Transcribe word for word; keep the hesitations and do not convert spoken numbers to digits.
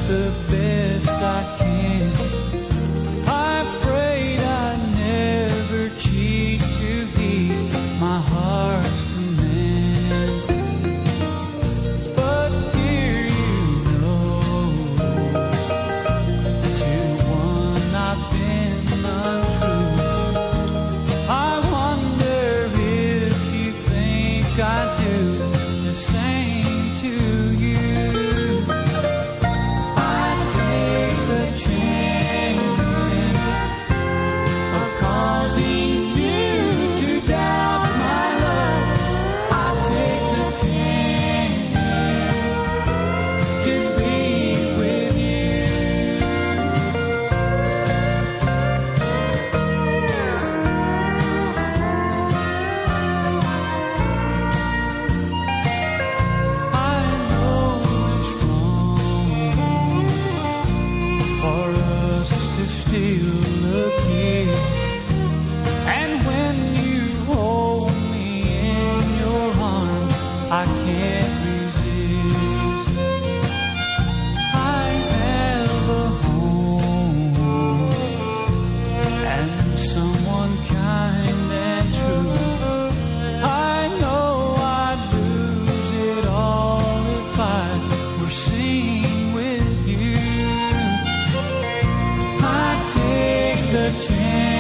the best I can. I prayed I'd never cheat to heed my heart's command. But here you know, to one I've been untrue. I wonder if you think I'd do the same to you. I take the chance of causing you to doubt my love. I take the chance to be with you. I know it's wrong for us to steal a kiss, and when you hold me in your arms, I can't resist. I have a home and someone kind and true. I know I'd lose it all if I were seen with you. I take the chance